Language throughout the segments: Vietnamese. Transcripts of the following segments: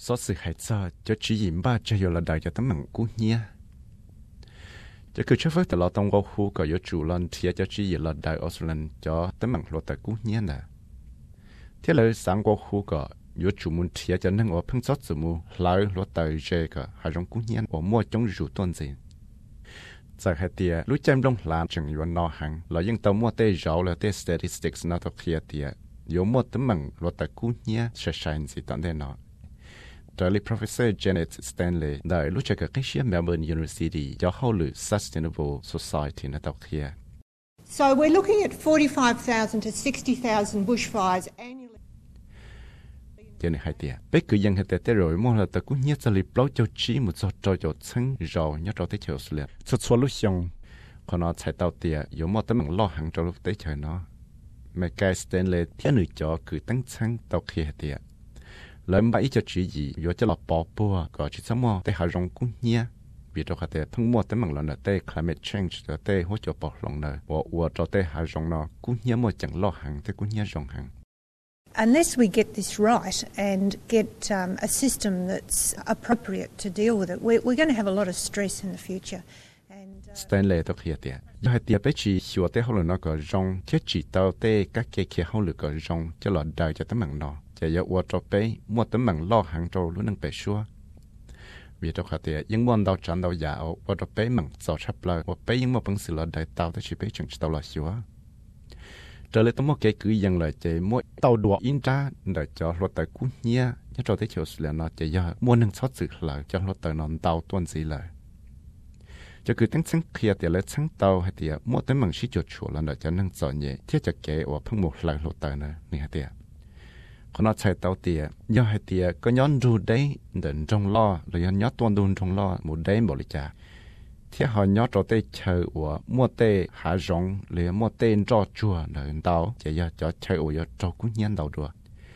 số sự hại cho chỉ dìm ba cho dù là đời cho tấm bằng cú nhia cho cứ chấp từ lo tông vào khu có yếu chủ lần thì cho chỉ là đời Australia cho tấm bằng lo tại cú nhia nè thế là sáng qua khu có yếu chủ muốn thì cho nên ở phun sót sự mua lại lo tại dễ cả hai trong cú nhia ở mua trong rượu tuần gì在海地，路占中蓝整原闹行，老鹰到末得绕了的 statistics 那头去的，有末的门落在古年是山子当的呢。这里 Professor Janet Stanley 在路这个跟些 Melbourne University 叫好了 Sustainable Society 那头去。 So we're looking at 45,000 to 60,000 bushfires annually. Cho nên hai tia, bây cứ dân hết tệ rồi mua là tờ cũng nhớ cho lịch lâu cho chỉ một cho chân rồi nhớ cho tới chiều xưa số lúc xong còn nó chạy tàu tia yếu một tấm bằng lo hàng cho lúc tới trời nó mà cái Stanley thiên nữ cho cứ tăng chân tàu kia tia lớn bảy cho chỉ gì yếu cho lọp bỏ bùa có chỉ sao mua tới hạ rong cũng nhớ vì cho cái thông mua tấm bằng là tới climate change cho tới hỗ trợ bỏ lòng nè và cho tới hạ rong nó cũng nhớ một chẳng lo hàng tới cũng nhớ rong hàng. Unless we get this right and get a system that's appropriate to deal with it, we're going to have a lot of stress in the future. Stanley đó kia tiệt, do hai tiệt bé chỉ sửa tới hậu nó có rong, thiết chỉ tao tới các cái kia hậu lực có rong, cho lọt đời cho tấm bằng nó, chỉ có qua cho bé mua tấm bằng lo hàng trâu luôn năng bé xua. Vì đó hai tiệt, những món đào trắng đào dạo, qua cho bé bằng giò chắp lại, qua bé những món bằng sự lọt đời tao tới chỉ bé chừng tao là xua. Trở lại tấm một cái cứ dần lại chỉ mỗi tàu đua in ra để cho lọt tới cú nhia, nhất cho tới chiều là nó chỉ do mua năng sót sự lại cho lọt tới non tàu tuần gì lại. Cho cứ tăng sáng kia thì lấy sáng tàu hay thì mua tới bằng sĩ chuột chuột là để cho năng giỏi nhẹ thiết cho kẻ ở phong một lại lọt tới nữa nè thì còn nó chạy tàu thì do hay thì có nhón ru đấy để trong lo rồi nhón tuần đun trong lo một đấy một lịch trả thế họ nhớ cho tê chơi của mua tê hạ rong liền mua tên cho chùa để tàu chỉ cho chơi ở cho cũng nhăn đầu đùa.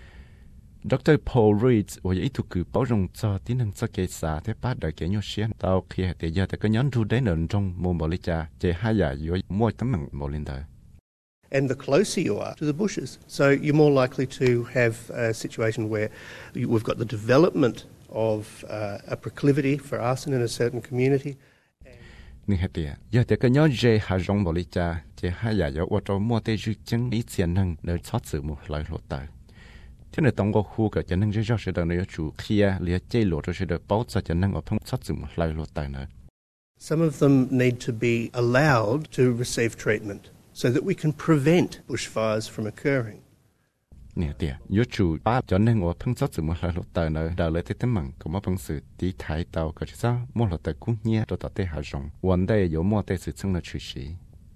Dr. Paul Reed ở ý thuộc cử bảo rong cho tiếng năng cho kế xã thế bắt đời kế nhau xuyên tàu khi thì giờ thì có nhắn ru đấy nền trong môn bảo lý cha chỉ hai giờ dưới mua tấm bằng một lên đời. And the closer you are to the bushes, so you're more likely to have a situation where we've got the development of a proclivity for arson in a certain community. Nên hết tiệt, giờ thì cái nhóm dễ hạ rong bảo lý cha chỉ hai giờ ở chỗ mua tê rưỡi chân ít tiền năng để thoát sự một loại lột tài. Thế nên tổng có khu cái chân năng dễ cho sự đời này chủ kia liệt chế lột cho sự đời bảo cho chân năng ở phong thoát sự một loại lột tài nữa. Some of them need to be allowed to receive treatment so that we can prevent bushfires from occurring. Nè tiệt, yếu chủ ba cho nên ở phong thoát sự một loại lột tài nữa đào lấy tới tấm bằng của một phong sự tí thái tàu cái gì sao mua lột tài cũng nhẹ cho tao tê hạ rong, vấn đề yếu mua tê sự chân là chủ sĩ.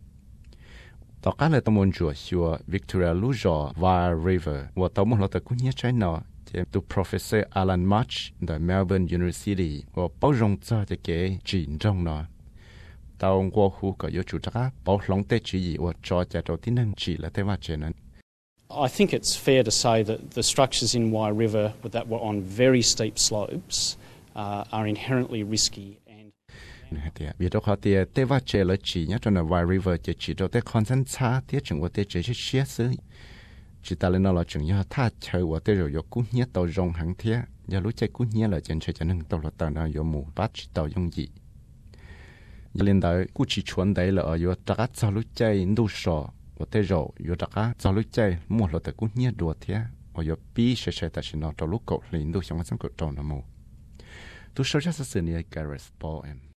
Tao cá là tao muốn chùa xua Victoria Lujo và River và tao muốn là tao cũng nhớ trái nọ thì tu Professor Alan March tại Melbourne University và bảo rong cho cái chuyện trong nọ tao qua khu có yếu chủ chắc bảo lòng tê chỉ gì và cho đầu tiên năng chỉ là thế mà chuyện này. I think it's fair to say that the structures in Wye River that were on very steep slopes are inherently risky. Vì đó họ thì tế va chế là chỉ nhá cho nên Wye River chỉ cho tế con dân xa tế chừng của tế chế chế xế xứ chỉ ta lên nó là chừng nhá tha chơi của tế rồi cũng nhớ tàu rong hàng thế giờ lúc chơi cũng nhớ là trên chơi cho nên tàu là tàu nào mù bắt chỉ tàu dùng gì giờ lên đó cũng chỉ chuẩn đấy là ở giờ tất cả lúc chơi nô sò của tế rồi giờ tất cả lúc chơi mua là tế cũng nhớ đùa thế ở giờ bí sẽ ta chỉ nó tàu lúc cột liền đôi xong cái xong cột tròn nó mù tôi sau đó sẽ xử lý Gareth Paul